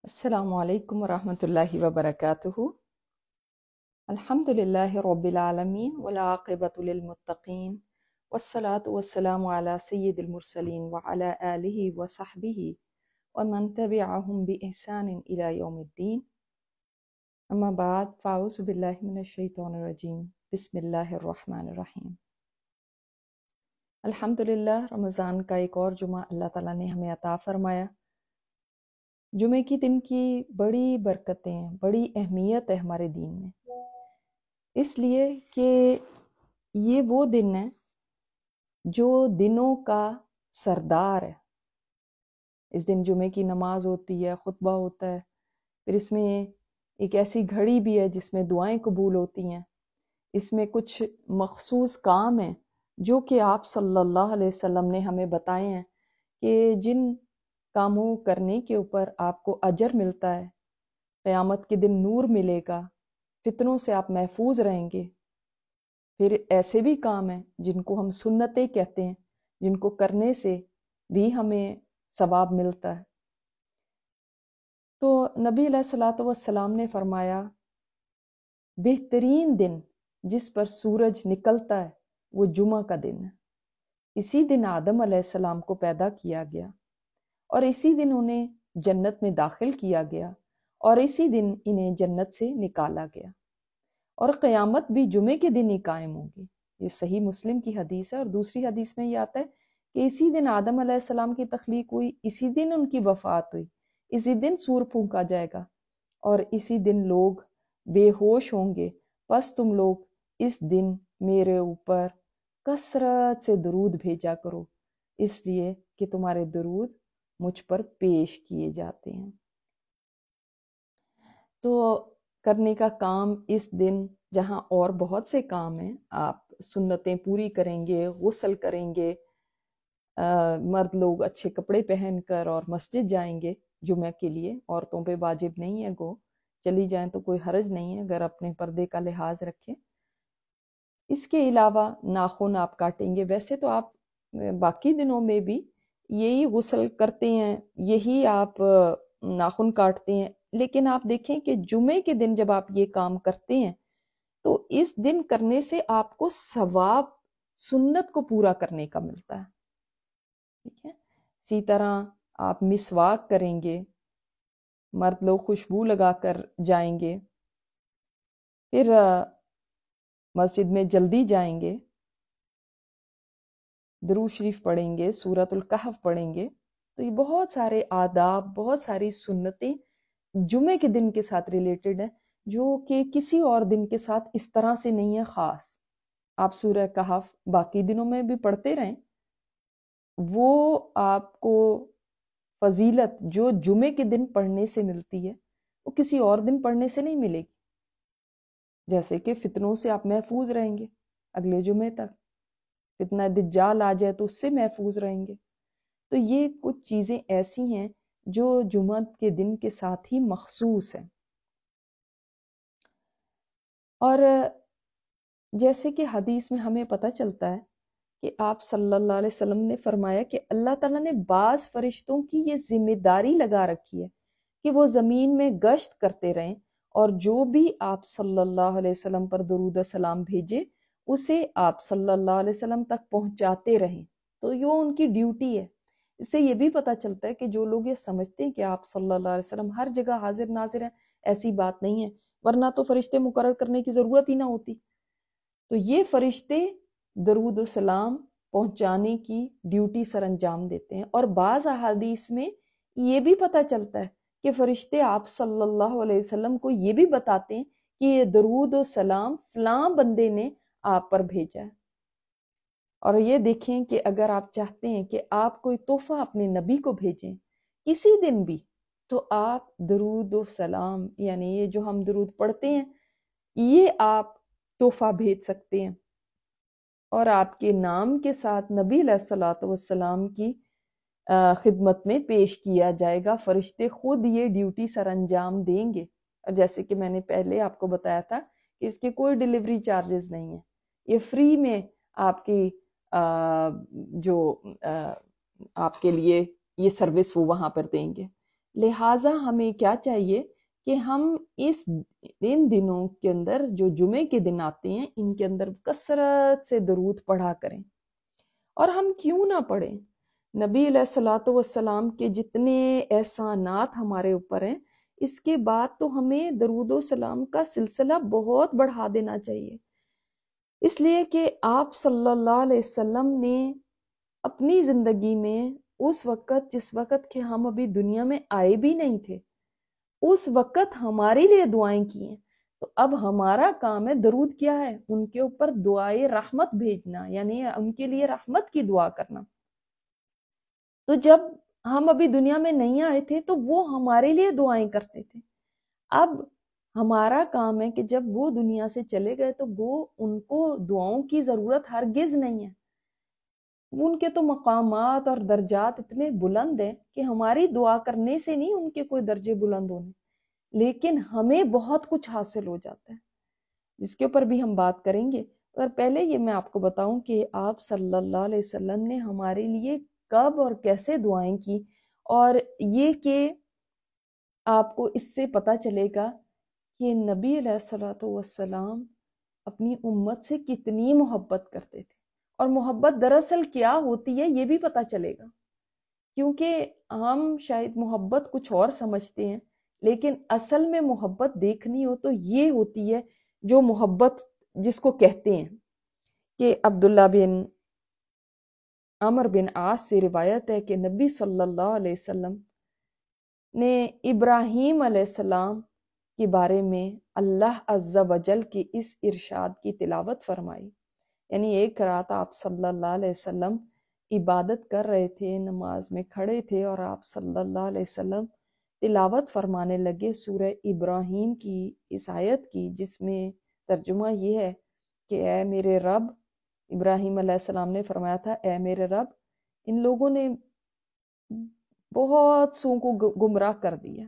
السلام علیکم ورحمۃ اللہ وبرکاتہ۔ الحمد للہ رب العالمین والعاقبۃ للمتقین والصلاة والسلام علی سید المرسلین وعلی آلہ وصحبہ ومن تبعہم بإحسان الی یوم الدین، اما بعد فاعوذ باللہ من الشیطان الرجیم، بسم اللہ الرحمن الرحیم۔ الحمد للہ، رمضان کا ایک اور جمعہ اللہ تعالیٰ نے ہمیں عطا فرمایا۔ جمعے کی دن کی بڑی برکتیں، بڑی اہمیت ہے ہمارے دین میں، اس لیے کہ یہ وہ دن ہے جو دنوں کا سردار ہے۔ اس دن جمعے کی نماز ہوتی ہے، خطبہ ہوتا ہے، پھر اس میں ایک ایسی گھڑی بھی ہے جس میں دعائیں قبول ہوتی ہیں۔ اس میں کچھ مخصوص کام ہیں جو کہ آپ صلی اللہ علیہ وسلم نے ہمیں بتائے ہیں کہ جن کاموں کرنے کے اوپر آپ کو اجر ملتا ہے، قیامت کے دن نور ملے گا، فتنوں سے آپ محفوظ رہیں گے۔ پھر ایسے بھی کام ہیں جن کو ہم سنتیں کہتے ہیں، جن کو کرنے سے بھی ہمیں ثواب ملتا ہے۔ تو نبی علیہ الصلوۃ والسلام نے فرمایا، بہترین دن جس پر سورج نکلتا ہے وہ جمعہ کا دن ہے۔ اسی دن آدم علیہ السلام کو پیدا کیا گیا، اور اسی دن انہیں جنت میں داخل کیا گیا، اور اسی دن انہیں جنت سے نکالا گیا، اور قیامت بھی جمعے کے دن ہی قائم ہوگی۔ یہ صحیح مسلم کی حدیث ہے، اور دوسری حدیث میں یہ آتا ہے کہ اسی دن آدم علیہ السلام کی تخلیق ہوئی، اسی دن ان کی وفات ہوئی، اسی دن سور پھونکا جائے گا، اور اسی دن لوگ بے ہوش ہوں گے۔ پس تم لوگ اس دن میرے اوپر کثرت سے درود بھیجا کرو، اس لیے کہ تمہارے درود مجھ پر پیش کیے جاتے ہیں۔ تو کرنے کا کام اس دن، جہاں اور بہت سے کام ہیں، آپ سنتیں پوری کریں گے، غسل کریں گے، مرد لوگ اچھے کپڑے پہن کر اور مسجد جائیں گے جمعہ کے لیے۔ عورتوں پہ واجب نہیں ہے، گو چلی جائیں تو کوئی حرج نہیں ہے اگر اپنے پردے کا لحاظ رکھیں۔ اس کے علاوہ ناخن آپ کاٹیں گے۔ ویسے تو آپ باقی دنوں میں بھی یہی غسل کرتے ہیں، یہی آپ ناخن کاٹتے ہیں، لیکن آپ دیکھیں کہ جمعے کے دن جب آپ یہ کام کرتے ہیں تو اس دن کرنے سے آپ کو ثواب سنت کو پورا کرنے کا ملتا ہے، ٹھیک ہے۔ اسی طرح آپ مسواک کریں گے، مرد لوگ خوشبو لگا کر جائیں گے، پھر مسجد میں جلدی جائیں گے، درود شریف پڑھیں گے، سورۃ الکہف پڑھیں گے۔ تو یہ بہت سارے آداب، بہت ساری سنتیں جمعے کے دن کے ساتھ ریلیٹڈ ہیں، جو کہ کسی اور دن کے ساتھ اس طرح سے نہیں ہے خاص۔ آپ سورہ کہف باقی دنوں میں بھی پڑھتے رہیں، وہ آپ کو فضیلت جو جمعے کے دن پڑھنے سے ملتی ہے وہ کسی اور دن پڑھنے سے نہیں ملے گی۔ جیسے کہ فتنوں سے آپ محفوظ رہیں گے اگلے جمعے تک، فتنہ دجال آ جائے تو اس سے محفوظ رہیں گے۔ تو یہ کچھ چیزیں ایسی ہیں جو جمعہ کے دن کے ساتھ ہی مخصوص ہیں۔ اور جیسے کہ حدیث میں ہمیں پتہ چلتا ہے کہ آپ صلی اللہ علیہ وسلم نے فرمایا کہ اللہ تعالیٰ نے بعض فرشتوں کی یہ ذمہ داری لگا رکھی ہے کہ وہ زمین میں گشت کرتے رہیں، اور جو بھی آپ صلی اللہ علیہ وسلم پر درود و سلام بھیجے اسے آپ صلی اللہ علیہ وسلم تک پہنچاتے رہیں۔ تو یہ ان کی ڈیوٹی ہے۔ اس سے یہ بھی پتہ چلتا ہے کہ جو لوگ یہ سمجھتے ہیں کہ آپ صلی اللہ علیہ وسلم ہر جگہ حاضر ناظر ہیں، ایسی بات نہیں ہے، ورنہ تو فرشتے مقرر کرنے کی ضرورت ہی نہ ہوتی۔ تو یہ فرشتے درود و سلام پہنچانے کی ڈیوٹی سر انجام دیتے ہیں۔ اور بعض احادیث میں یہ بھی پتہ چلتا ہے کہ فرشتے آپ صلی اللہ علیہ وسلم کو یہ بھی بتاتے ہیں کہ یہ درود و سلام فلاں بندے نے آپ پر بھیجا ہے۔ اور یہ دیکھیں کہ اگر آپ چاہتے ہیں کہ آپ کوئی تحفہ اپنے نبی کو بھیجیں کسی دن بھی، تو آپ درود و سلام، یعنی یہ جو ہم درود پڑھتے ہیں، یہ آپ تحفہ بھیج سکتے ہیں، اور آپ کے نام کے ساتھ نبی علیہ الصلوۃ والسلام کی خدمت میں پیش کیا جائے گا۔ فرشتے خود یہ ڈیوٹی سر انجام دیں گے، اور جیسے کہ میں نے پہلے آپ کو بتایا تھا کہ اس کے کوئی ڈیلیوری چارجز نہیں ہیں، یہ فری میں آپ کی جو آپ کے لیے یہ سروس وہ وہاں پر دیں گے۔ لہٰذا ہمیں کیا چاہیے کہ ہم ان دنوں کے اندر جو جمعے کے دن آتے ہیں ان کے اندر کثرت سے درود پڑھا کریں۔ اور ہم کیوں نہ پڑھیں؟ نبی علیہ الصلوۃ والسلام کے جتنے احسانات ہمارے اوپر ہیں، اس کے بعد تو ہمیں درود و سلام کا سلسلہ بہت بڑھا دینا چاہیے، اس لیے کہ آپ صلی اللہ علیہ وسلم نے اپنی زندگی میں اس وقت جس وقت کہ ہم ابھی دنیا میں آئے بھی نہیں تھے، اس وقت ہمارے لیے دعائیں کی ہیں۔ تو اب ہمارا کام ہے درود کیا ہے؟ ان کے اوپر دعائے رحمت بھیجنا، یعنی ان کے لیے رحمت کی دعا کرنا۔ تو جب ہم ابھی دنیا میں نہیں آئے تھے تو وہ ہمارے لیے دعائیں کرتے تھے۔ اب ہمارا کام ہے کہ جب وہ دنیا سے چلے گئے تو وہ ان کو دعاؤں کی ضرورت ہرگز نہیں ہے۔ ان کے تو مقامات اور درجات اتنے بلند ہیں کہ ہماری دعا کرنے سے نہیں ان کے کوئی درجے بلند ہونے، لیکن ہمیں بہت کچھ حاصل ہو جاتا ہے، جس کے اوپر بھی ہم بات کریں گے۔ اور پہلے یہ میں آپ کو بتاؤں کہ آپ صلی اللہ علیہ وسلم نے ہمارے لیے کب اور کیسے دعائیں کی، اور یہ کہ آپ کو اس سے پتہ چلے گا کہ نبی علیہ الصلوۃ والسلام اپنی امت سے کتنی محبت کرتے تھے، اور محبت دراصل کیا ہوتی ہے یہ بھی پتہ چلے گا۔ کیونکہ ہم شاید محبت کچھ اور سمجھتے ہیں، لیکن اصل میں محبت دیکھنی ہو تو یہ ہوتی ہے جو محبت جس کو کہتے ہیں کہ عبداللہ بن عمر بن عاص سے روایت ہے کہ نبی صلی اللہ علیہ وسلم نے ابراہیم علیہ السلام کے بارے میں اللہ عز و جل کے اس ارشاد کی تلاوت فرمائی۔ یعنی ایک رات آپ صلی اللہ علیہ وسلم عبادت کر رہے تھے، نماز میں کھڑے تھے، اور آپ صلی اللہ علیہ وسلم تلاوت فرمانے لگے سورہ ابراہیم کی اس آیت کی، جس میں ترجمہ یہ ہے کہ اے میرے رب، ابراہیم علیہ السلام نے فرمایا تھا اے میرے رب، ان لوگوں نے بہت سو کو گمراہ کر دیا،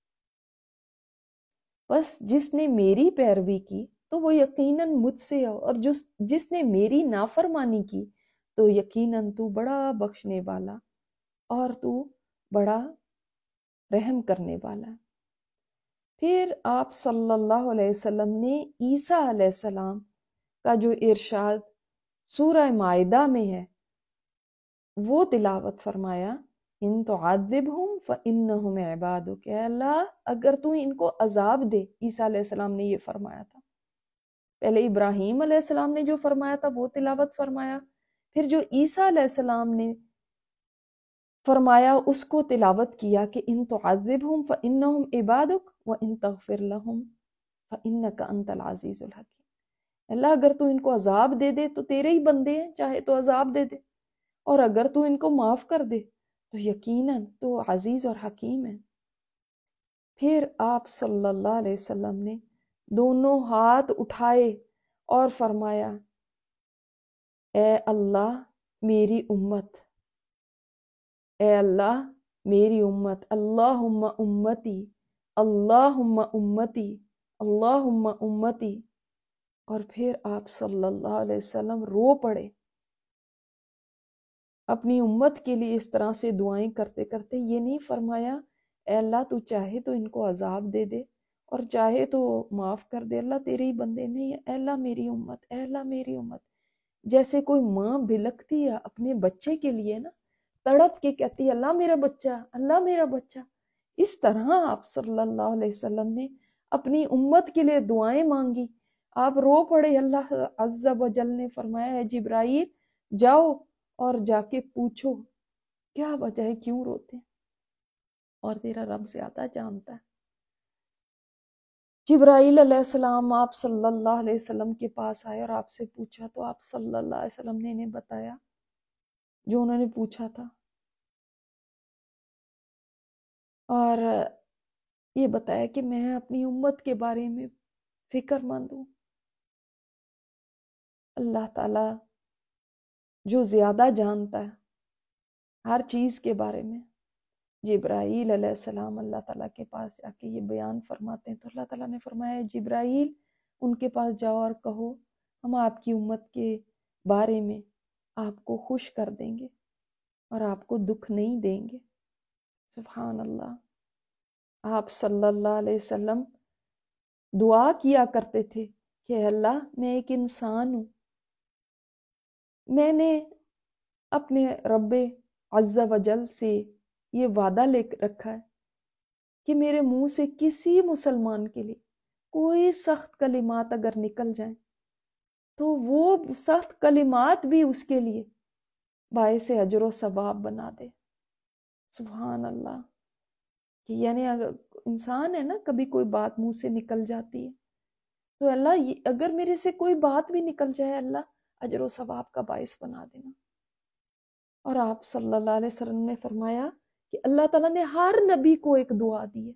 بس جس نے میری پیروی کی تو وہ یقیناً مجھ سے ہے، اور جس نے میری نافرمانی کی تو یقیناً تو بڑا بخشنے والا اور تو بڑا رحم کرنے والا۔ پھر آپ صلی اللہ علیہ وسلم نے عیسیٰ علیہ السلام کا جو ارشاد سورہ مائدہ میں ہے وہ تلاوت فرمایا، ان تعذبہم فانہم عبادک، اے اللہ اگر تو ان کو عذاب دے۔ عیسیٰ علیہ السلام نے یہ فرمایا تھا، پہلے ابراہیم علیہ السلام نے جو فرمایا تھا وہ تلاوت فرمایا، پھر جو عیسیٰ علیہ السلام نے فرمایا اس کو تلاوت کیا کہ ان تعذبہم فانہم عبادک وان تغفر لہم فانک انت العزیز الحکیم۔ اللہ اگر تو ان کو عذاب دے دے تو تیرے ہی بندے ہیں، چاہے تو عذاب دے دے، اور اگر تو ان کو معاف کر دے تو یقیناً تو عزیز اور حکیم ہے۔ پھر آپ صلی اللہ علیہ وسلم نے دونوں ہاتھ اٹھائے اور فرمایا اے اللہ میری امت، اے اللہ میری امت، اللہم امتی، اللہم امتی، اللہم امتی۔ اور پھر آپ صلی اللہ علیہ وسلم رو پڑے، اپنی امت کے لیے اس طرح سے دعائیں کرتے کرتے یہ نہیں فرمایا اے اللہ تو چاہے تو ان کو عذاب دے دے اور چاہے تو معاف کر دے، اللہ تیرے ہی بندے، نہیں، اے اللہ میری امت، اے اللہ میری امت۔ جیسے کوئی ماں بھلکتی ہے اپنے بچے کے لیے نا، تڑپ کے کہتی ہے اللہ میرا بچہ، اللہ میرا بچہ، اس طرح آپ صلی اللہ علیہ وسلم نے اپنی امت کے لیے دعائیں مانگی، آپ رو پڑے۔ اللہ عز و جل نے فرمایا ہے جبرائیل جاؤ اور جا کے پوچھو کیا وجہ ہے، کیوں روتے ہیں، اور تیرا رب زیادہ جانتا ہے۔ جبرائیل علیہ السلام آپ صلی اللہ علیہ وسلم کے پاس آئے اور آپ سے پوچھا، تو آپ صلی اللہ علیہ وسلم نے انہیں بتایا جو انہوں نے پوچھا تھا، اور یہ بتایا کہ میں اپنی امت کے بارے میں فکر مند ہوں۔ اللہ تعالیٰ جو زیادہ جانتا ہے ہر چیز کے بارے میں، جبرائیل علیہ السلام اللہ تعالیٰ کے پاس جا کے یہ بیان فرماتے ہیں، تو اللہ تعالیٰ نے فرمایا جبرائیل ان کے پاس جاؤ اور کہو ہم آپ کی امت کے بارے میں آپ کو خوش کر دیں گے اور آپ کو دکھ نہیں دیں گے۔ سبحان اللہ۔ آپ صلی اللہ علیہ وسلم دعا کیا کرتے تھے کہ اللہ میں ایک انسان ہوں، میں نے اپنے رب عز و جل سے یہ وعدہ لے رکھا ہے کہ میرے منہ سے کسی مسلمان کے لیے کوئی سخت کلمات اگر نکل جائیں تو وہ سخت کلمات بھی اس کے لیے باعث اجر و ثواب بنا دے۔ سبحان اللہ، کہ یعنی اگر انسان ہے نا، کبھی کوئی بات منہ سے نکل جاتی ہے تو اللہ اگر میرے سے کوئی بات بھی نکل جائے، اللہ اجر و ثواب کا باعث بنا دینا۔ اور آپ صلی اللہ علیہ وسلم نے فرمایا کہ اللہ تعالیٰ نے ہر نبی کو ایک دعا دی ہے،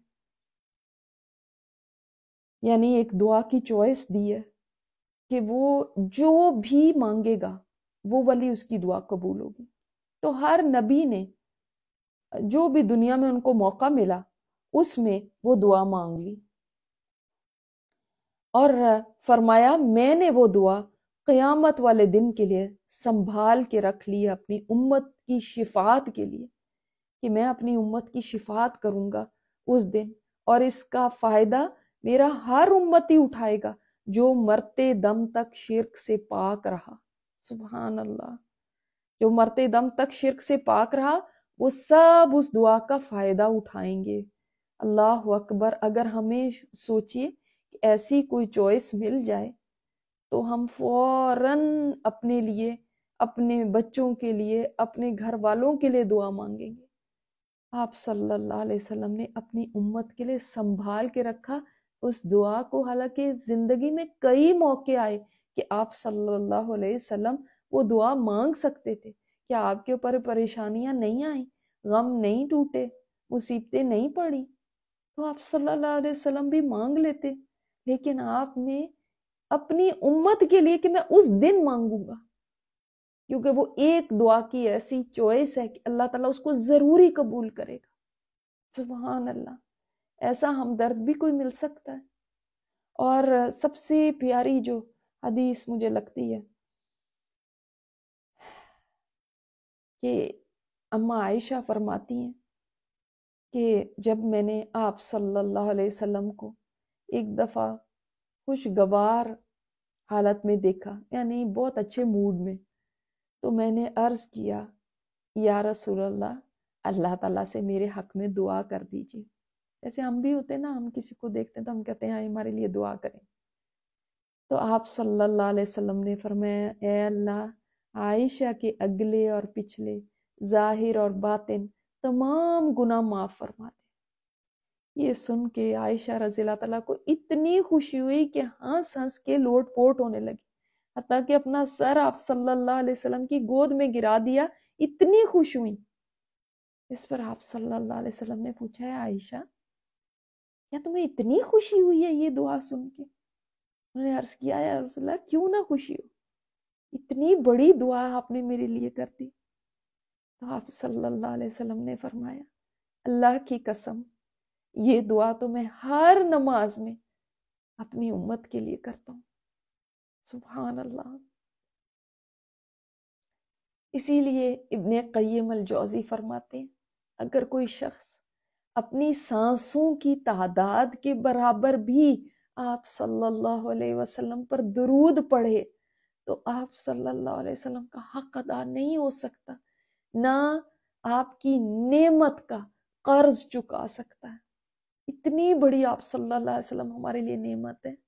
یعنی ایک دعا کی چوائس دی ہے کہ وہ جو بھی مانگے گا وہ والی اس کی دعا قبول ہوگی۔ تو ہر نبی نے جو بھی دنیا میں ان کو موقع ملا اس میں وہ دعا مانگ لی، اور فرمایا میں نے وہ دعا قیامت والے دن کے لیے سنبھال کے رکھ لی اپنی امت کی شفاعت کے لیے، کہ میں اپنی امت کی شفاعت کروں گا اس دن، اور اس کا فائدہ میرا ہر امتی اٹھائے گا جو مرتے دم تک شرک سے پاک رہا۔ سبحان اللہ، جو مرتے دم تک شرک سے پاک رہا وہ سب اس دعا کا فائدہ اٹھائیں گے۔ اللہ اکبر، اگر ہمیں سوچیے کہ ایسی کوئی چوائس مل جائے تو ہم فوراً اپنے لیے، اپنے بچوں کے لیے، اپنے گھر والوں کے لیے دعا مانگیں گے۔ آپ صلی اللہ علیہ وسلم نے اپنی امت کے لیے سنبھال کے رکھا اس دعا کو، حالانکہ زندگی میں کئی موقع آئے کہ آپ صلی اللہ علیہ وسلم وہ دعا مانگ سکتے تھے، کیا آپ کے اوپر پریشانیاں نہیں آئیں، غم نہیں ٹوٹے، مصیبتیں نہیں پڑی تو آپ صلی اللہ علیہ وسلم بھی مانگ لیتے، لیکن آپ نے اپنی امت کے لیے کہ میں اس دن مانگوں گا، کیونکہ وہ ایک دعا کی ایسی چوائس ہے کہ اللہ تعالیٰ اس کو ضروری قبول کرے گا۔ سبحان اللہ، ایسا ہمدرد بھی کوئی مل سکتا ہے؟ اور سب سے پیاری جو حدیث مجھے لگتی ہے کہ اماں عائشہ فرماتی ہیں کہ جب میں نے آپ صلی اللہ علیہ وسلم کو ایک دفعہ خوشگوار حالت میں دیکھا، یعنی بہت اچھے موڈ میں، تو میں نے عرض کیا یا رسول اللہ، اللہ تعالیٰ سے میرے حق میں دعا کر دیجیے۔ جیسے ہم بھی ہوتے ہیں نا، ہم کسی کو دیکھتے ہیں تو ہم کہتے ہیں ہمارے لیے دعا کریں، تو آپ صلی اللہ علیہ وسلم نے فرمایا اے اللہ، عائشہ کے اگلے اور پچھلے، ظاہر اور باطن تمام گناہ معاف فرما دے۔ یہ سن کے عائشہ رضی اللہ تعالیٰ کو اتنی خوشی ہوئی کہ ہنس ہنس کے لوٹ پوٹ ہونے لگی، حتیٰ کہ اپنا سر آپ صلی اللہ علیہ وسلم کی گود میں گرا دیا، اتنی خوش ہوئی۔ اس پر آپ صلی اللہ علیہ وسلم نے پوچھا ہے عائشہ، کیا تمہیں اتنی خوشی ہوئی ہے یہ دعا سن کے؟ انہوں نے عرض کیا یا رسول اللہ کیوں نہ خوشی ہو، اتنی بڑی دعا آپ نے میرے لیے کر دی۔ تو آپ صلی اللہ علیہ وسلم نے فرمایا اللہ کی قسم، یہ دعا تو میں ہر نماز میں اپنی امت کے لیے کرتا ہوں۔ سبحان اللہ۔ اسی لیے ابن قیم الجوزی فرماتے ہیں اگر کوئی شخص اپنی سانسوں کی تعداد کے برابر بھی آپ صلی اللہ علیہ وسلم پر درود پڑھے تو آپ صلی اللہ علیہ وسلم کا حق ادا نہیں ہو سکتا، نہ آپ کی نعمت کا قرض چکا سکتا ہے۔ اتنی بڑی آپ صلی اللہ علیہ وسلم ہمارے لیے نعمت ہے،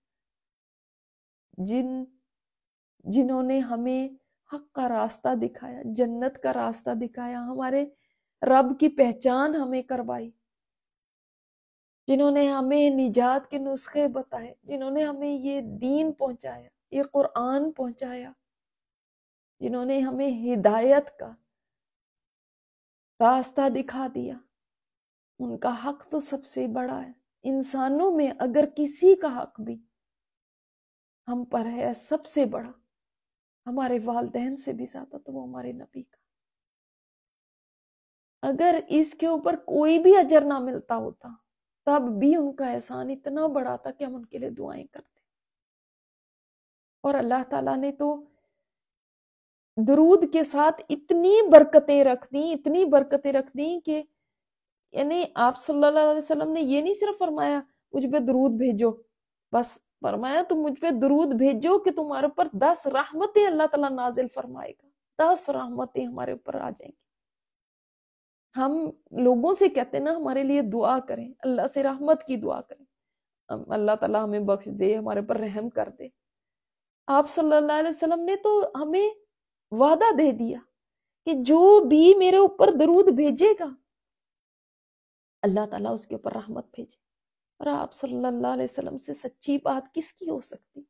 جنہوں نے ہمیں حق کا راستہ دکھایا، جنت کا راستہ دکھایا، ہمارے رب کی پہچان ہمیں کروائی، جنہوں نے ہمیں نجات کے نسخے بتائے، جنہوں نے ہمیں یہ دین پہنچایا، یہ قرآن پہنچایا، جنہوں نے ہمیں ہدایت کا راستہ دکھا دیا، ان کا حق تو سب سے بڑا ہے۔ انسانوں میں اگر کسی کا حق بھی ہم پر ہے سب سے بڑا، ہمارے والدین سے بھی زیادہ، تو وہ ہمارے نبی کا۔ اگر اس کے اوپر کوئی بھی اجر نہ ملتا ہوتا تب بھی ان کا احسان اتنا بڑا تھا کہ ہم ان کے لیے دعائیں کرتے۔ اور اللہ تعالیٰ نے تو درود کے ساتھ اتنی برکتیں رکھ دیں، اتنی برکتیں رکھ دیں کہ یعنی آپ صلی اللہ علیہ وسلم نے یہ نہیں صرف فرمایا مجھ پہ درود بھیجو، بس فرمایا تم مجھ پہ درود بھیجو کہ تمہارے اوپر 10 رحمتیں اللہ تعالیٰ نازل فرمائے گا، 10 رحمتیں ہمارے اوپر آ جائیں گی۔ ہم لوگوں سے کہتے ہیں نا ہمارے لیے دعا کریں، اللہ سے رحمت کی دعا کریں، اللہ تعالیٰ ہمیں بخش دے، ہمارے اوپر رحم کر دے۔ آپ صلی اللہ علیہ وسلم نے تو ہمیں وعدہ دے دیا کہ جو بھی میرے اوپر درود بھیجے گا اللہ تعالیٰ اس کے اوپر رحمت بھیجے۔ اور آپ صلی اللہ علیہ وسلم سے سچی بات کس کی ہو سکتی؟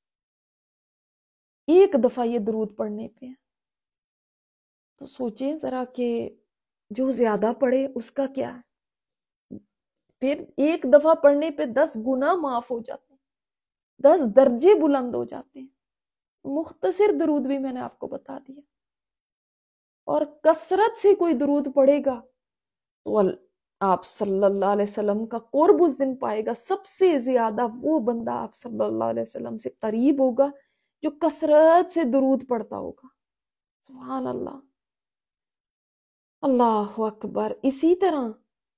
ایک دفعہ یہ درود پڑھنے پہ تو سوچیں ذرا کہ جو زیادہ پڑھے اس کا کیا ہے؟ پھر ایک دفعہ پڑھنے پہ 10 گناہ معاف ہو جاتے ہیں، 10 درجے بلند ہو جاتے ہیں۔ مختصر درود بھی میں نے آپ کو بتا دیا، اور کثرت سے کوئی درود پڑھے گا تو آپ صلی اللہ علیہ وسلم کا قرب اس دن پائے گا۔ سب سے زیادہ وہ بندہ آپ صلی اللہ علیہ وسلم سے قریب ہوگا جو کثرت سے درود پڑھتا ہوگا۔ سبحان اللہ، اللہ اکبر۔ اسی طرح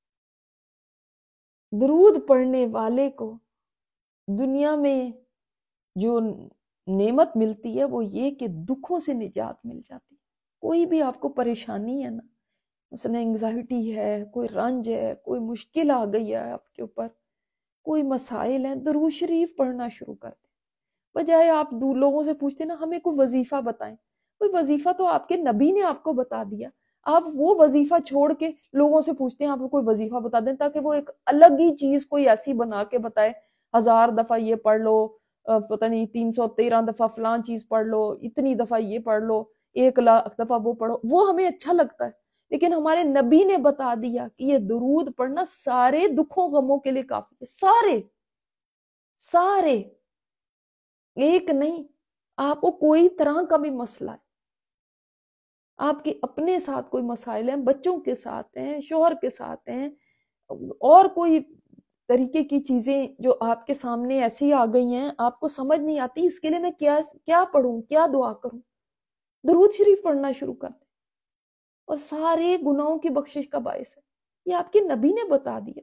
درود پڑھنے والے کو دنیا میں جو نعمت ملتی ہے وہ یہ کہ دکھوں سے نجات مل جاتی ہے۔ کوئی بھی آپ کو پریشانی ہے نا، مثلا انگزائٹی ہے، کوئی رنج ہے، کوئی مشکل آ گئی ہے آپ کے اوپر، کوئی مسائل ہیں، درود شریف پڑھنا شروع کر دیں۔ بجائے آپ لوگوں سے پوچھتے نا ہمیں کوئی وظیفہ بتائیں، کوئی وظیفہ تو آپ کے نبی نے آپ کو بتا دیا، آپ وہ وظیفہ چھوڑ کے لوگوں سے پوچھتے ہیں آپ کو کوئی وظیفہ بتا دیں، تاکہ وہ ایک الگ ہی چیز کوئی ایسی بنا کے بتائے، 1000 دفعہ یہ پڑھ لو، پتہ نہیں 313 دفعہ فلان چیز پڑھ لو، اتنی دفعہ یہ پڑھ لو، 1,00,000 دفعہ وہ پڑھو، وہ ہمیں اچھا لگتا ہے۔ لیکن ہمارے نبی نے بتا دیا کہ یہ درود پڑھنا سارے دکھوں غموں کے لیے کافی ہے، سارے سارے، ایک نہیں۔ آپ کو کوئی طرح کا بھی مسئلہ ہے، آپ کے اپنے ساتھ کوئی مسائل ہیں، بچوں کے ساتھ ہیں، شوہر کے ساتھ ہیں، اور کوئی طریقے کی چیزیں جو آپ کے سامنے ایسی آ گئی ہیں آپ کو سمجھ نہیں آتی اس کے لیے میں کیا پڑھوں، کیا دعا کروں، درود شریف پڑھنا شروع کر دیں، اور سارے گناہوں کی بخشش کا باعث ہے۔ یہ آپ کے نبی نے بتا دیا۔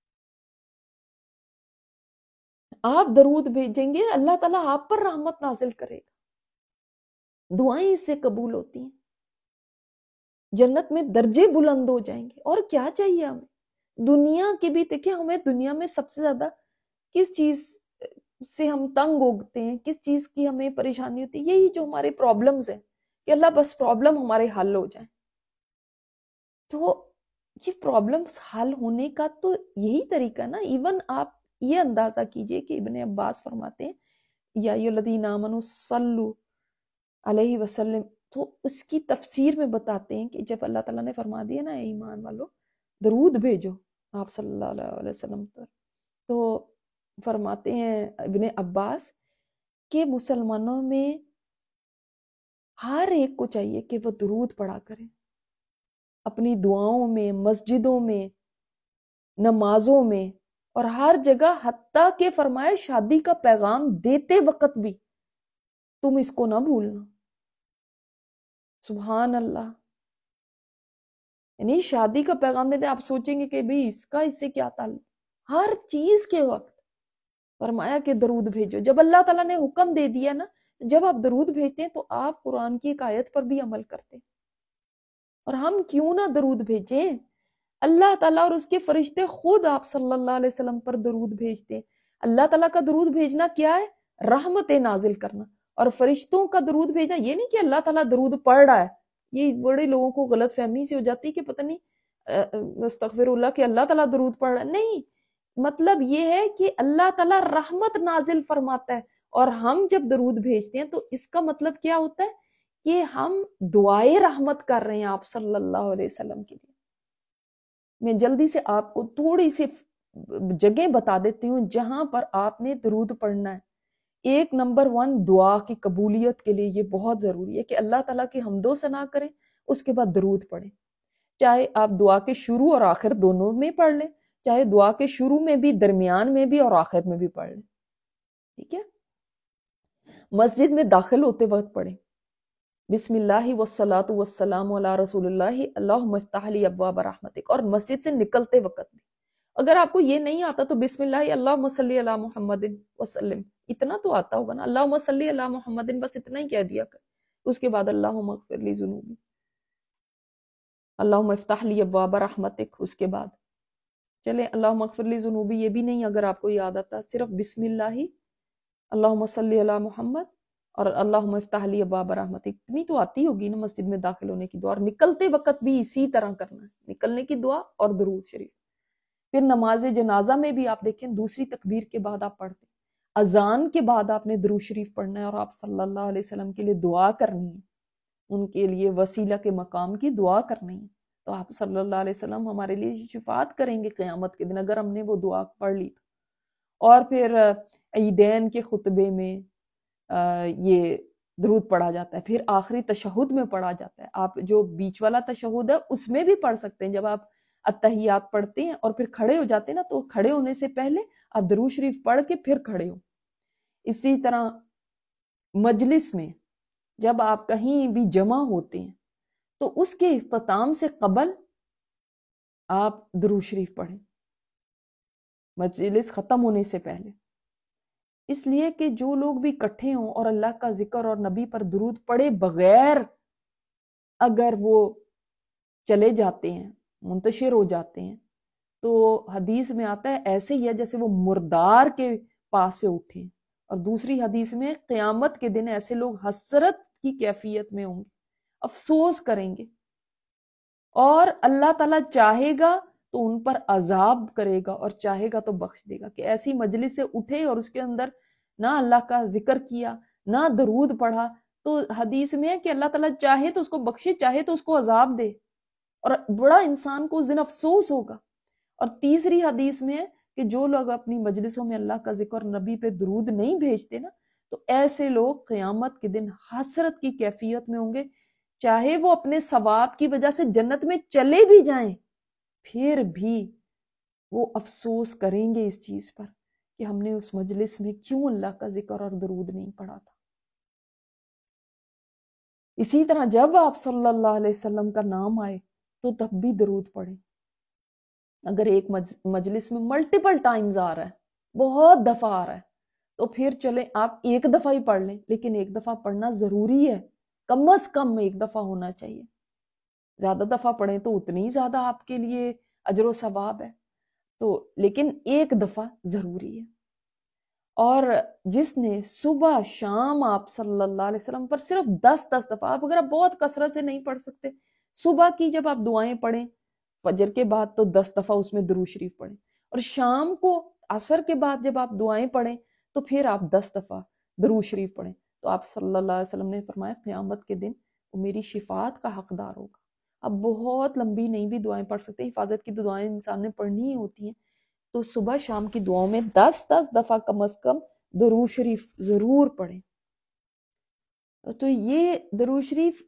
آپ درود بھیجیں گے اللہ تعالیٰ آپ پر رحمت نازل کرے گا، دعائیں اس سے قبول ہوتی ہیں، جنت میں درجے بلند ہو جائیں گے۔ اور کیا چاہیے ہمیں؟ دنیا کی بھی دیکھیں، ہمیں دنیا میں سب سے زیادہ کس چیز سے ہم تنگ ہوتے ہیں، کس چیز کی ہمیں پریشانی ہوتی ہے؟ یہی جو ہمارے پرابلمز ہیں کہ اللہ بس پرابلم ہمارے حل ہو جائیں۔ تو یہ پرابلمز حل ہونے کا تو یہی طریقہ نا، ایون آپ یہ اندازہ کیجئے کہ ابن عباس فرماتے ہیں یا الذین آمنوا صلوا علیہ وسلم، تو اس کی تفسیر میں بتاتے ہیں کہ جب اللہ تعالیٰ نے فرما دیا نا اے ایمان والو درود بھیجو آپ صلی اللہ علیہ وسلم پر، تو فرماتے ہیں ابن عباس کہ مسلمانوں میں ہر ایک کو چاہیے کہ وہ درود پڑھا کریں، اپنی دعاؤں میں، مسجدوں میں، نمازوں میں، اور ہر جگہ، حتیٰ کہ فرمائے شادی کا پیغام دیتے وقت بھی تم اس کو نہ بھولنا۔ سبحان اللہ، یعنی شادی کا پیغام دیتے آپ سوچیں گے کہ بھئی اس سے کیا تعلق، ہر چیز کے وقت فرمایا کہ درود بھیجو۔ جب اللہ تعالیٰ نے حکم دے دیا نا، جب آپ درود بھیجتے ہیں تو آپ قرآن کی ایک آیت پر بھی عمل کرتے ہیں۔ اور ہم کیوں نہ درود بھیجیں؟ اللہ تعالیٰ اور اس کے فرشتے خود آپ صلی اللہ علیہ وسلم پر درود بھیجتے ہیں۔ اللہ تعالیٰ کا درود بھیجنا کیا ہے؟ رحمت نازل کرنا۔ اور فرشتوں کا درود بھیجنا یہ نہیں کہ اللہ تعالیٰ درود پڑھ رہا ہے، یہ بڑے لوگوں کو غلط فہمی سے ہو جاتی کہ پتہ نہیں استغفر اللہ کہ اللہ تعالیٰ درود پڑھ رہا ہے، نہیں، مطلب یہ ہے کہ اللہ تعالیٰ رحمت نازل فرماتا ہے، اور ہم جب درود بھیجتے ہیں تو اس کا مطلب کیا ہوتا ہے کہ ہم دعائے رحمت کر رہے ہیں آپ صلی اللہ علیہ وسلم کے لیے۔ میں جلدی سے آپ کو تھوڑی سی جگہ بتا دیتی ہوں جہاں پر آپ نے درود پڑھنا ہے۔ ایک نمبر 1 دعا کی قبولیت کے لیے یہ بہت ضروری ہے کہ اللہ تعالیٰ کی حمد و ثنا کریں، اس کے بعد درود پڑھیں، چاہے آپ دعا کے شروع اور آخر دونوں میں پڑھ لیں، چاہے دعا کے شروع میں بھی، درمیان میں بھی، اور آخر میں بھی پڑھ لیں، ٹھیک ہے؟ مسجد میں داخل ہوتے وقت پڑھیں، بسم اللہ والصلاۃ والسلام علی رسول اللہ اللہم افتح لی ابواب رحمتک، اور مسجد سے نکلتے وقت بھی اگر آپ کو یہ نہیں آتا تو بسم اللہ اللہم صلی علی محمد وسلم، اتنا تو آتا ہوگا نا، اللہم صلی علی محمد، بس اتنا ہی کہہ دیا کر، اس کے بعد اللہم اغفر لی ذنوبی، اللہم افتح لی ابواب رحمتک، اس کے بعد چلے اللہم اغفر لی ذنوبی یہ بھی نہیں اگر آپ کو یاد آتا، صرف بسم اللہ اللہم صلی علی محمد اور اللہم افتح لی ابواب رحمتک، اتنی تو آتی ہوگی نا مسجد میں داخل ہونے کی دعا، اور نکلتے وقت بھی اسی طرح کرنا ہے، نکلنے کی دعا اور درود شریف۔ پھر نماز جنازہ میں بھی آپ دیکھیں دوسری تکبیر کے بعد آپ پڑھتے ہیں، اذان کے بعد آپ نے درود شریف پڑھنا ہے اور آپ صلی اللہ علیہ وسلم کے لیے دعا کرنی ہے، ان کے لیے وسیلہ کے مقام کی دعا کرنی ہے، تو آپ صلی اللہ علیہ وسلم ہمارے لیے شفاعت کریں گے قیامت کے دن اگر ہم نے وہ دعا پڑھ لی تو۔ اور پھر عیدین کے خطبے میں یہ درود پڑھا جاتا ہے، پھر آخری تشہد میں پڑھا جاتا ہے، آپ جو بیچ والا تشہد ہے اس میں بھی پڑھ سکتے ہیں، جب آپ التحیات پڑھتے ہیں اور پھر کھڑے ہو جاتے ہیں نا، تو کھڑے ہونے سے پہلے آپ درود شریف پڑھ کے پھر کھڑے ہو۔ اسی طرح مجلس میں جب آپ کہیں بھی جمع ہوتے ہیں تو اس کے اختتام سے قبل آپ درود شریف پڑھیں، مجلس ختم ہونے سے پہلے، اس لیے کہ جو لوگ بھی اکٹھے ہوں اور اللہ کا ذکر اور نبی پر درود پڑے بغیر اگر وہ چلے جاتے ہیں، منتشر ہو جاتے ہیں، تو حدیث میں آتا ہے ایسے ہی ہے جیسے وہ مردار کے پاس سے اٹھے، اور دوسری حدیث میں قیامت کے دن ایسے لوگ حسرت کی کیفیت میں ہوں گے، افسوس کریں گے، اور اللہ تعالیٰ چاہے گا تو ان پر عذاب کرے گا اور چاہے گا تو بخش دے گا، کہ ایسی مجلس سے اٹھے اور اس کے اندر نہ اللہ کا ذکر کیا نہ درود پڑھا، تو حدیث میں ہے کہ اللہ تعالیٰ چاہے تو اس کو بخشے، چاہے تو اس کو عذاب دے، اور بڑا انسان کو اس دن افسوس ہوگا۔ اور تیسری حدیث میں ہے کہ جو لوگ اپنی مجلسوں میں اللہ کا ذکر نبی پہ درود نہیں بھیجتے نا، تو ایسے لوگ قیامت کے دن حسرت کی کیفیت میں ہوں گے، چاہے وہ اپنے ثواب کی وجہ سے جنت میں چلے بھی جائیں پھر بھی وہ افسوس کریں گے اس چیز پر کہ ہم نے اس مجلس میں کیوں اللہ کا ذکر اور درود نہیں پڑھا تھا۔ اسی طرح جب آپ صلی اللہ علیہ وسلم کا نام آئے تو تب بھی درود پڑھیں، اگر ایک مجلس میں ملٹیپل ٹائمز آ رہا ہے، بہت دفعہ آ رہا ہے، تو پھر چلیں آپ ایک دفعہ ہی پڑھ لیں، لیکن ایک دفعہ پڑھنا ضروری ہے، کم از کم ایک دفعہ ہونا چاہیے، زیادہ دفعہ پڑھیں تو اتنی ہی زیادہ آپ کے لیے اجر و ثواب ہے، تو لیکن ایک دفعہ ضروری ہے۔ اور جس نے صبح شام آپ صلی اللہ علیہ وسلم پر صرف 10 دفعہ، آپ اگر آپ بہت کثرت سے نہیں پڑھ سکتے، صبح کی جب آپ دعائیں پڑھیں فجر کے بعد تو 10 دفعہ اس میں درود شریف پڑھیں، اور شام کو عصر کے بعد جب آپ دعائیں پڑھیں تو پھر آپ 10 دفعہ درود شریف پڑھیں، تو آپ صلی اللہ علیہ وسلم نے فرمایا قیامت کے دن وہ میری شفاعت کا حقدار ہوگا۔ اب بہت لمبی نہیں بھی دعائیں پڑھ سکتے، حفاظت کی دعائیں انسان نے پڑھنی ہی ہوتی ہیں، تو صبح شام کی دعاؤں میں 10 دفعہ کم از کم درود شریف ضرور پڑھیں۔ تو یہ درود شریف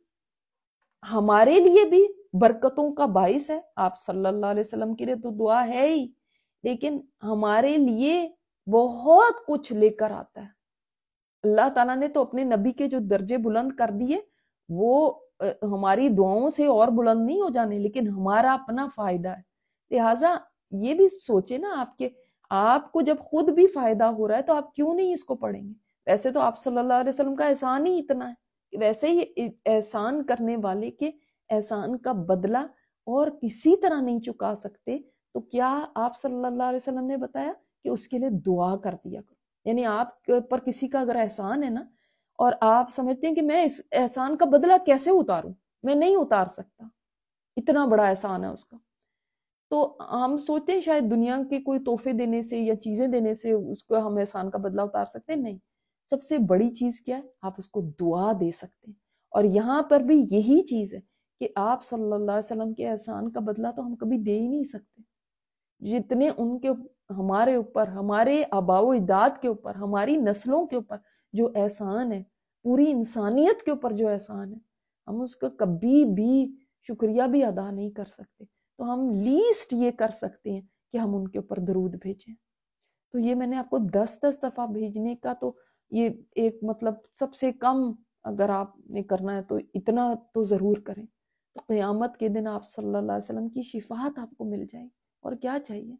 ہمارے لیے بھی برکتوں کا باعث ہے، آپ صلی اللہ علیہ وسلم کے لیے تو دعا ہے ہی، لیکن ہمارے لیے بہت کچھ لے کر آتا ہے۔ اللہ تعالیٰ نے تو اپنے نبی کے جو درجے بلند کر دیے وہ ہماری دعاؤں سے اور بلند نہیں ہو جانے، لیکن ہمارا اپنا فائدہ ہے، لہٰذا یہ بھی سوچے نا آپ کو جب خود بھی فائدہ ہو رہا ہے تو آپ کیوں نہیں اس کو پڑھیں گے؟ ویسے تو آپ صلی اللہ علیہ وسلم کا احسان ہی اتنا ہے کہ ویسے ہی احسان کرنے والے کے احسان کا بدلہ اور کسی طرح نہیں چکا سکتے، تو کیا آپ صلی اللہ علیہ وسلم نے بتایا کہ اس کے لیے دعا کر دیا کرو، یعنی آپ پر کسی کا اگر احسان ہے نا اور آپ سمجھتے ہیں کہ میں اس احسان کا بدلہ کیسے اتاروں، میں نہیں اتار سکتا، اتنا بڑا احسان ہے اس کا، تو ہم سوچتے ہیں شاید دنیا کے کوئی تحفے دینے سے یا چیزیں دینے سے اس کو ہم احسان کا بدلہ اتار سکتے ہیں، نہیں، سب سے بڑی چیز کیا ہے؟ آپ اس کو دعا دے سکتے ہیں، اور یہاں پر بھی یہی چیز ہے کہ آپ صلی اللہ علیہ وسلم کے احسان کا بدلہ تو ہم کبھی دے ہی نہیں سکتے، جتنے ان کے ہمارے اوپر، ہمارے آباء و اجداد کے اوپر، ہماری نسلوں کے اوپر جو احسان ہے، پوری انسانیت کے اوپر جو احسان ہے، ہم اس کا کبھی بھی شکریہ بھی ادا نہیں کر سکتے، تو ہم لیسٹ یہ کر سکتے ہیں کہ ہم ان کے اوپر درود بھیجیں۔ تو یہ میں نے آپ کو 10 دفعہ بھیجنے کا تو یہ ایک مطلب سب سے کم اگر آپ نے کرنا ہے تو اتنا تو ضرور کریں، تو قیامت کے دن آپ صلی اللہ علیہ وسلم کی شفاعت آپ کو مل جائے، اور کیا چاہیے۔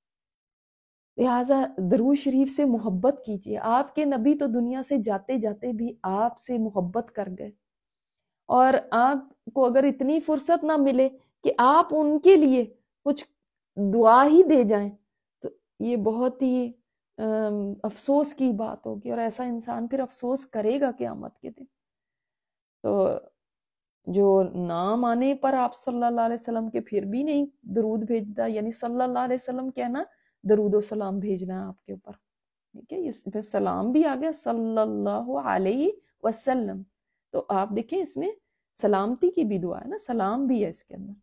لہٰذا درود شریف سے محبت کیجیے۔ آپ کے نبی تو دنیا سے جاتے جاتے بھی آپ سے محبت کر گئے، اور آپ کو اگر اتنی فرصت نہ ملے کہ آپ ان کے لیے کچھ دعا ہی دے جائیں تو یہ بہت ہی افسوس کی بات ہوگی، اور ایسا انسان پھر افسوس کرے گا قیامت کے دن۔ تو جو نام آنے پر آپ صلی اللہ علیہ وسلم کے پھر بھی نہیں درود بھیجتا، یعنی صلی اللہ علیہ وسلم کہنا، درود و سلام بھیجنا ہے آپ کے اوپر، ٹھیک ہے، اس پہ سلام بھی آ گیا صلی اللہ علیہ وسلم، تو آپ دیکھیں اس میں سلامتی کی بھی دعا ہے نا، سلام بھی ہے اس کے اندر۔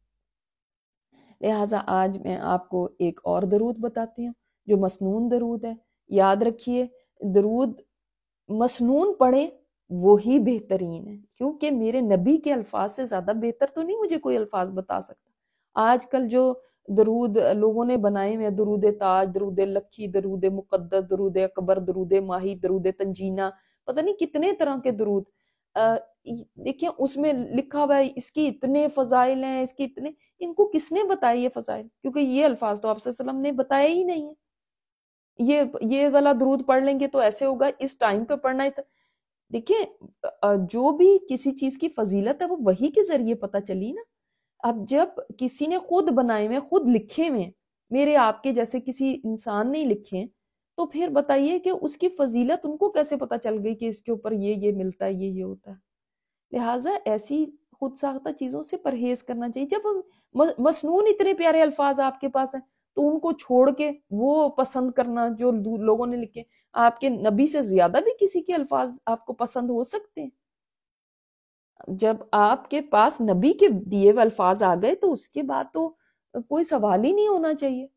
لہٰذا آج میں آپ کو ایک اور درود بتاتی ہوں جو مسنون درود ہے۔ یاد رکھیے، درود مسنون پڑھیں وہی بہترین ہے، کیونکہ میرے نبی کے الفاظ سے زیادہ بہتر تو نہیں مجھے کوئی الفاظ بتا سکتا۔ آج کل جو درود لوگوں نے بنائے ہوئے، درود تاج، درود لکھی، درود مقدس، درود اکبر، درود ماہی، درود تنجینہ، پتہ نہیں کتنے طرح کے درود، دیکھیں اس میں لکھا ہوا ہے اس کی اتنے فضائل ہیں، اس کی اتنے، ان کو کس نے بتائی یہ فضائل؟ کیونکہ یہ الفاظ تو آپ صلی اللہ علیہ وسلم نے بتایا ہی نہیں ہے۔ یہ والا درود پڑھ لیں گے تو ایسے ہوگا، اس ٹائم پہ پڑھنا ہے۔ دیکھیں جو بھی کسی چیز کی فضیلت ہے وہ وحی کے ذریعے پتہ چلی نا۔ اب جب کسی نے خود بنائے ہوئے، خود لکھے ہوئے، میرے آپ کے جیسے کسی انسان نے لکھے، تو پھر بتائیے کہ اس کی فضیلت ان کو کیسے پتہ چل گئی کہ اس کے اوپر یہ ملتا ہے، یہ ہوتا ہے۔ لہٰذا ایسی خود ساختہ چیزوں سے پرہیز کرنا چاہیے۔ جب مسنون اتنے پیارے الفاظ آپ کے پاس ہیں تو ان کو چھوڑ کے وہ پسند کرنا جو لوگوں نے لکھے، آپ کے نبی سے زیادہ بھی کسی کے الفاظ آپ کو پسند ہو سکتے ہیں۔ جب آپ کے پاس نبی کے دیے ہوئے الفاظ آ گئے تو اس کے بعد تو کوئی سوال ہی نہیں ہونا چاہیے۔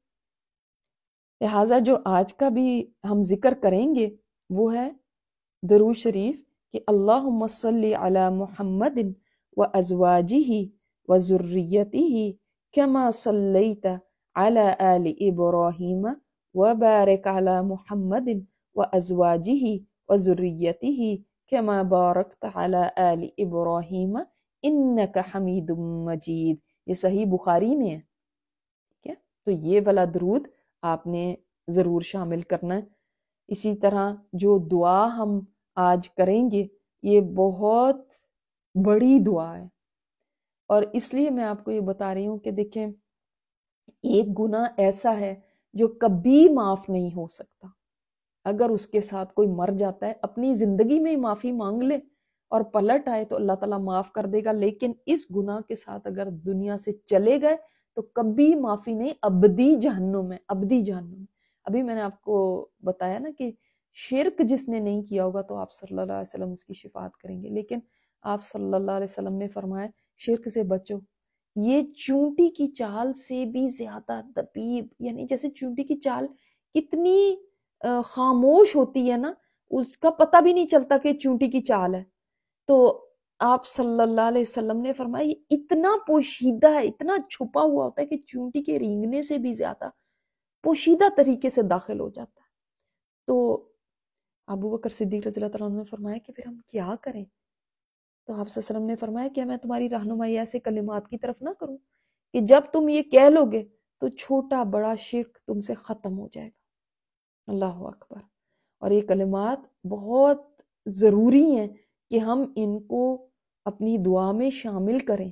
لہٰذا جو آج کا بھی ہم ذکر کریں گے وہ ہے درود شریف کہ اللہم صلی علی محمد و ازواجہ و ذریتہ کما صلیت علی آل ابراہیم و بارک علی محمد و ازواجہ و ذریتہ کما بارکت علی آل ابراہیم انک حمید مجید۔ یہ صحیح بخاری میں ہے، ٹھیک ہے، تو یہ والا درود آپ نے ضرور شامل کرنا ہے۔ اسی طرح جو دعا ہم آج کریں گے یہ بہت بڑی دعا ہے، اور اس لیے میں آپ کو یہ بتا رہی ہوں کہ دیکھیں ایک گناہ ایسا ہے جو کبھی معاف نہیں ہو سکتا۔ اگر اس کے ساتھ کوئی مر جاتا ہے، اپنی زندگی میں ہی معافی مانگ لے اور پلٹ آئے تو اللہ تعالیٰ معاف کر دے گا، لیکن اس گناہ کے ساتھ اگر دنیا سے چلے گئے تو کبھی معافی نہیں، ابدی جہنم ہے، ابدی جہنم۔ ابھی میں نے آپ کو بتایا نا کہ شرک جس نے نہیں کیا ہوگا تو آپ صلی اللہ علیہ وسلم اس کی شفاعت کریں گے، لیکن آپ صلی اللہ علیہ وسلم نے فرمایا شرک سے بچو، یہ چونٹی کی چال سے بھی زیادہ دبیب، یعنی جیسے چونٹی کی چال کتنی خاموش ہوتی ہے نا، اس کا پتہ بھی نہیں چلتا کہ چونٹی کی چال ہے، تو آپ صلی اللہ علیہ وسلم نے فرمایا یہ اتنا پوشیدہ ہے، اتنا چھپا ہوا ہوتا ہے کہ چونٹی کے رینگنے سے بھی زیادہ پوشیدہ طریقے سے داخل ہو جاتا ہے۔ تو ابو بکر صدیق رضی اللہ تعالیٰ عنہ نے فرمایا کہ پھر ہم کیا کریں؟ تو آپ صلی اللہ علیہ وسلم نے فرمایا کہ میں تمہاری رہنمائی ایسے کلمات کی طرف نہ کروں کہ جب تم یہ کہہ لو گے تو چھوٹا بڑا شرک تم سے ختم ہو جائے گا۔ اللہ اکبر۔ اور یہ کلمات بہت ضروری ہیں کہ ہم ان کو اپنی دعا میں شامل کریں۔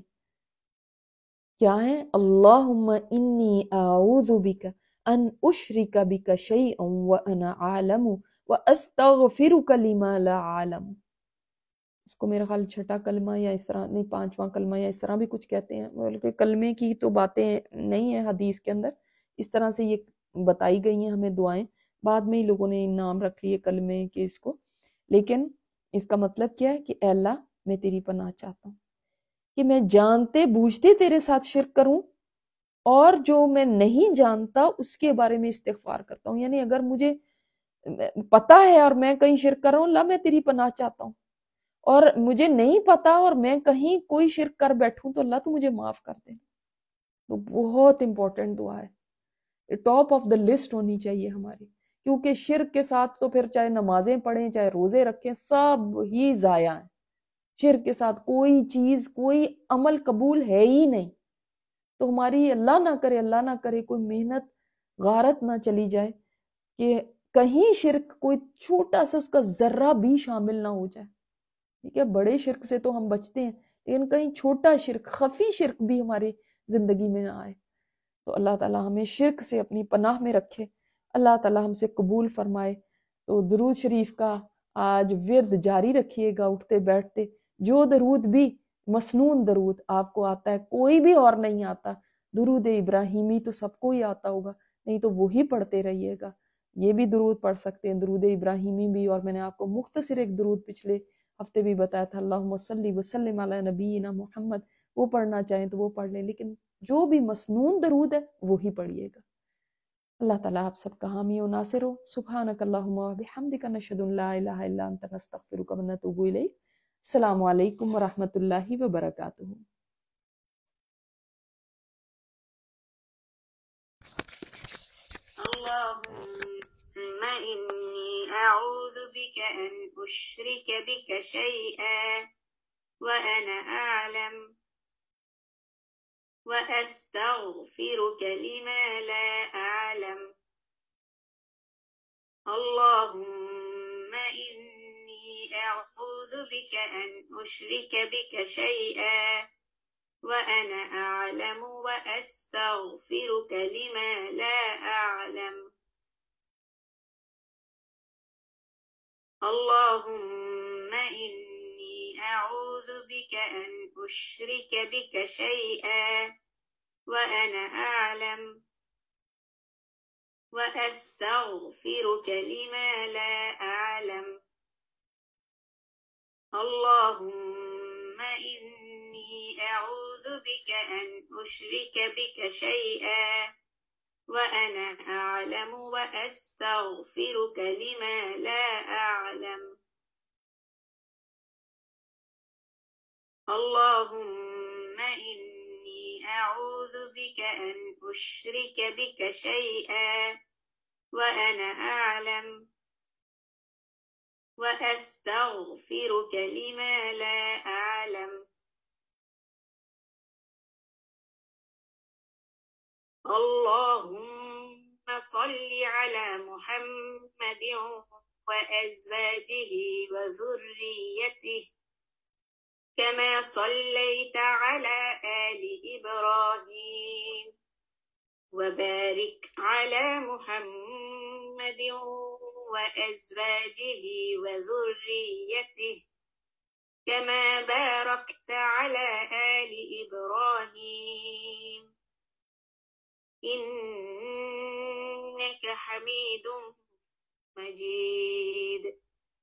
کیا ہیں؟ اللہم انی اعوذ بک ان اشرک بک شیئا وانا عالم واستغفرک لما لا عالم۔ اس کو میرا خیال چھٹا کلمہ یا اس طرح نہیں، پانچواں کلمہ یا اس طرح بھی کچھ کہتے ہیں، بلکہ کلمے کی تو باتیں نہیں ہیں حدیث کے اندر، اس طرح سے یہ بتائی گئی ہیں ہمیں دعائیں، بعد میں ہی لوگوں نے نام رکھ لیے کلمے کے اس کو، لیکن اس کا مطلب کیا ہے کہ اے اللہ میں تیری پناہ چاہتا ہوں کہ میں جانتے بوجھتے تیرے ساتھ شرک کروں، اور جو میں نہیں جانتا اس کے بارے میں استغفار کرتا ہوں، یعنی اگر مجھے پتا ہے اور میں کہیں شرک کر رہا ہوں، اللہ میں تیری پناہ چاہتا ہوں، اور مجھے نہیں پتا اور میں کہیں کوئی شرک کر بیٹھوں تو اللہ تو مجھے معاف کر دے۔ تو بہت امپورٹنٹ دعا ہے، ٹاپ آف دا لسٹ ہونی چاہیے ہماری، کیونکہ شرک کے ساتھ تو پھر چاہے نمازیں پڑھیں چاہے روزے رکھیں سب ہی ضائع ہیں، शिर्क के साथ कोई चीज, कोई अमल कबूल है ही नहीं। तो हमारी अल्लाह ना करे, अल्लाह ना करे कोई मेहनत गारत ना चली जाए कि कहीं शिर्क कोई छोटा सा उसका जर्रा भी शामिल ना हो जाए। ठीक है, बड़े शिर्क से तो हम बचते हैं, लेकिन कहीं छोटा शिर्क, खफी शिर्क भी हमारी जिंदगी में ना आए। तो अल्लाह ताला हमें शिर्क से अपनी पनाह में रखे, अल्लाह ताला हमसे कबूल फरमाए। तो दुरूद शरीफ का आज विर्द जारी रखिएगा, उठते बैठते जो दरूद भी मसनून दरूद आपको आता है, कोई भी और नहीं आता, दुरूद इब्राहिमी तो सबको ही आता होगा, नहीं तो वो ही पढ़ते रहिएगा। ये भी दुरूद पढ़ सकते हैं, दुरूद इब्राहिमी भी। और मैंने आपको मुख्तसर एक दुरूद पिछले हफ्ते भी बताया था, अल्लाहुम्मा सल्ली वसल्लिम अला नबीना मोहम्मद, वो पढ़ना चाहें तो वो पढ़ लें, लेकिन जो भी मसनून दरूद है वो ही पढ़िएगा। अल्लाह ताला आप सबका हामी और नासिर हो। सुब्हानक अल्लाहुम्मा व बिहम्दिका नशहदु अल्ला इलाहा इल्ला अंता नस्तगफिरुका व नतूबु इलैक। अस्सलामु अलैकुम व रहमतुल्लाहि व बरकातुहू। اللهم إني أعوذ بك أن أشرك بك شيئا وأنا أعلم وأستغفرك لما لا أعلم. اللهم إني أعوذ بك أن أشرك بك شيئا وأنا أعلم وأستغفرك لما لا أعلم. اللهم إني أعوذ بك أن أشرك بك شيئا وأنا أعلم وأستغفرك لما لا أعلم. اللهم إني أعوذ بك أن أشرك بك شيئا وأنا أعلم وأستغفرك لما لا أعلم. اللهم إني أعوذ بك أن أشرك بك شيئا وأنا أعلم وأستغفرك لما لا أعلم. اللهم صل على محمد وأزواجه وذريته كما صليت على آل إبراهيم وبارك على محمد وأزواجه وذريته كما باركت على آل إبراهيم إنك حميد مجيد.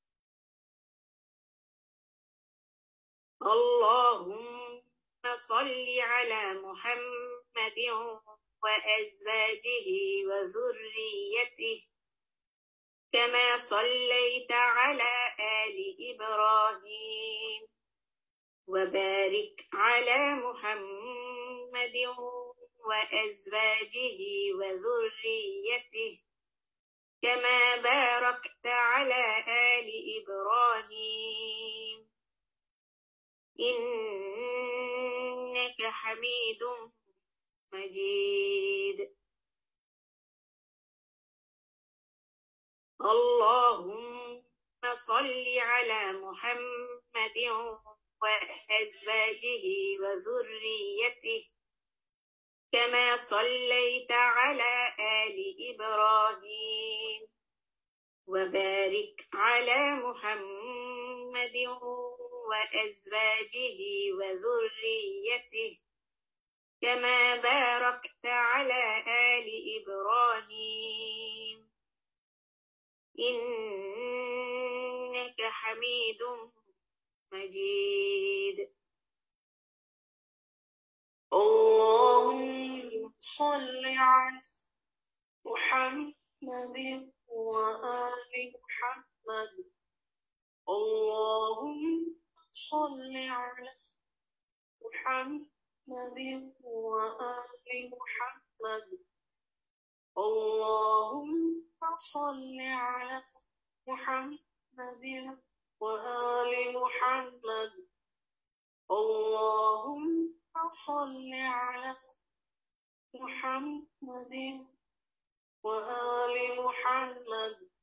اللهم صل على محمد وأزواجه وذريته كما صليت على آل إبراهيم وبارك على محمد وأزواجه وذريته كما باركت على آل إبراهيم إنك حميد مجيد. اللهم صل على محمد وأزواجه وذريته كما صليت على آل إبراهيم وبارك على محمد وأزواجه وذريته كما باركت على آل إبراهيم إنك حميد مجيد. اللهم صل على محمد وآل محمد. اللهم صل على محمد وآل محمد. اللهم صل على محمد وآل محمد اللهم صل على محمد وآل محمد